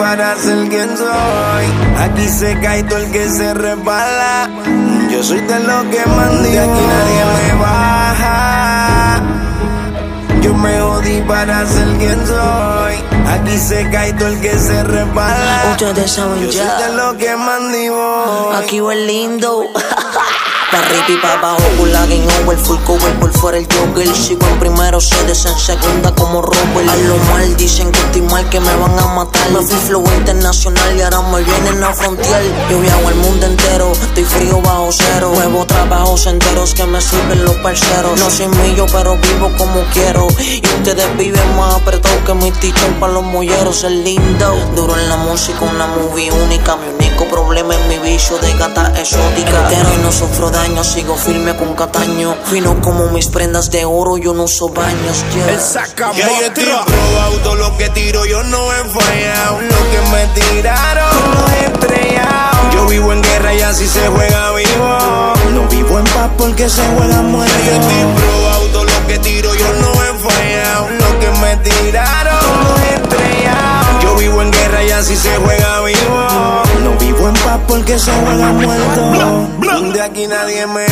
para ser quien soy. Aquí se cae todo el que se resbala. Yo soy de lo que mando y aquí nadie me baja. Yo me jodí para ser quien soy. Aquí se cae todo el que se resbala. Ustedes saben yo ya. Yo soy de lo que mando y voy. Aquí va el lindo. Pa' arriba y pa' abajo con la game over. Full cover por fuera el jogger. Sigo en primero, sedes en segunda como Robert. A lo mal dicen que estoy mal, que me van a matar. Me fui flow internacional y ahora me vienen a frontear. Yo viajo al mundo entero, estoy frío bajo cero. Nuevos trabajos enteros que me sirven los parceros. No soy millo pero vivo como quiero. Y ustedes viven más apretados que mi tichón pa' los molleros. El lindo, duro en la música, una movie única. Mi único problema es mi vicio de gata exótica. Entero y no sufro daño, sigo firme con Cataño. Fino como mis prendas de oro, yo no uso baños. Él saca ya yo estoy probado, todo lo que tiro yo no he fallado. Lo que me tiraron no he estrellado. Yo vivo en guerra y así se juega vivo. No vivo en paz porque se juega muerto. Ya yo estoy probado, todo lo que tiro yo no he fallado. Lo que me tiraron no he estrellado. Yo vivo en guerra y así se juega vivo. No vivo en paz porque se juega muerto. De aquí nadie me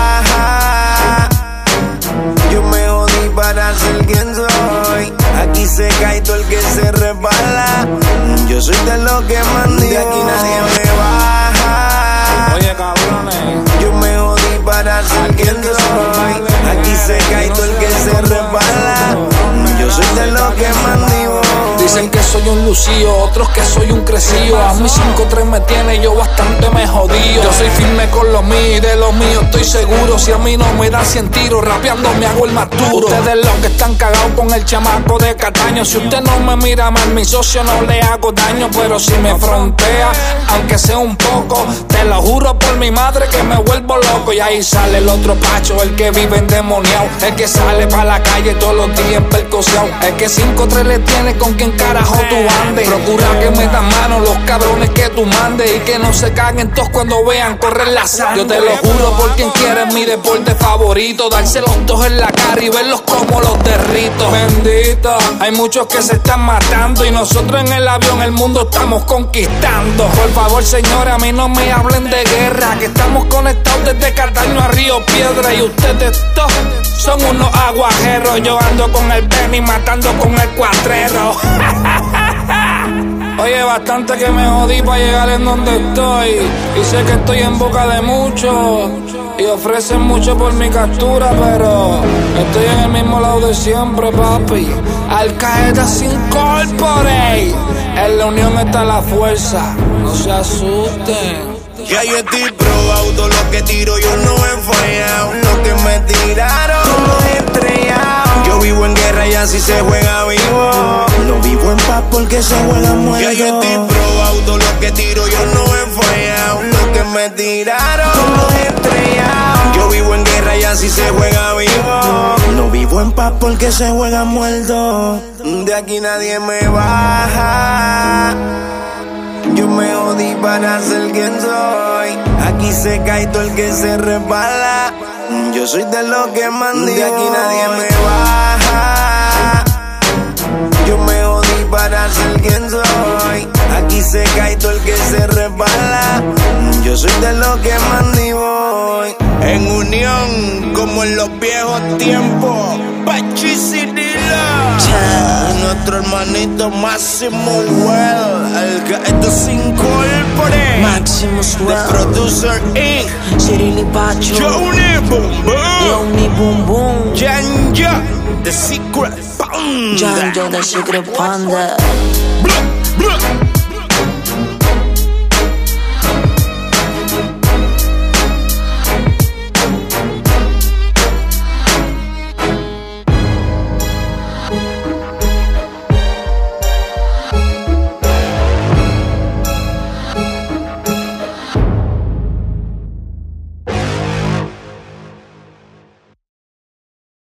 baja. Yo me jodí para ser quien soy. Aquí se cae todo el que se resbala. Yo soy de lo que mando y de aquí nadie me baja. Oye, cabrones. Yo me jodí para ser quien soy. Aquí se cae todo el que se resbala. Yo soy de lo que mando y voy. Dicen que soy un lucido, otros que soy un crecido. A mí 5'3 me tiene, yo bastante me jodío. Yo soy firme con lo mío y de lo mío estoy seguro. Si a mí no me dan 100 tiros, rapeando me hago el más duro. Ustedes los que están cagados con el chamaco de Cataño. Si usted no me mira mal, mi socio no le hago daño. Pero si me frontea, aunque sea un poco, te lo juro por mi madre que me vuelvo loco. Y ahí sale el otro pacho, el que vive endemoniado. El que sale pa' la calle todos los días percoseado. El que 5'3 le tiene con quien carajo tú andes. Procura que metan mano los cabrones que tú mandes. Y que no se caguen todos cuando vean correr la sangre. Yo te lo juro por quien quiera, es mi deporte favorito. Dárselos todos en la cara y verlos como los derrito. Bendito, hay muchos que se están matando. Y nosotros en el avión el mundo estamos conquistando. Por favor señores, a mí no me hablen de guerra, que estamos conectados desde Cataño a Río Piedra. Y ustedes todos son unos aguajeros. Yo ando con el Benny matando con el cuatrero. Oye, bastante que me jodí para llegar en donde estoy. Y sé que estoy en boca de muchos y ofrecen mucho por mi captura, pero estoy en el mismo lado de siempre, papi. Al Qaeda sin corporate. En la unión está la fuerza, no se asusten. Ya yo estoy probado, todo lo que tiro yo no he fallado. Lo que me tiraron no he estrellado. Yo vivo en guerra y así se juega vivo. No vivo en paz porque se juega muerto. Ya yo estoy probado, todo lo que tiro yo no he fallado. Lo que me tiraron no he estrellado. Yo vivo en guerra y así se juega vivo. No vivo en paz porque se juega muerto. De aquí nadie me baja. Yo me jodí para ser quien soy. Aquí se cae todo el que se resbala. Yo soy de lo que mando. De aquí nadie me baja. Yo me jodí para ser quien soy. Aquí se cae todo el que se resbala. Yo soy de lo que mando y voy. En unión, como en los viejos tiempos. Pachis y nuestro hermanito Máximo Well, el que esto se incorpore. Maximus Well, The Producer Inc. Cirili Pacho, Johnny Boom Boom, Johnny Boom Boom, Janja, The Secret Panda. Janjo, The Secret Panda. Blah, blah.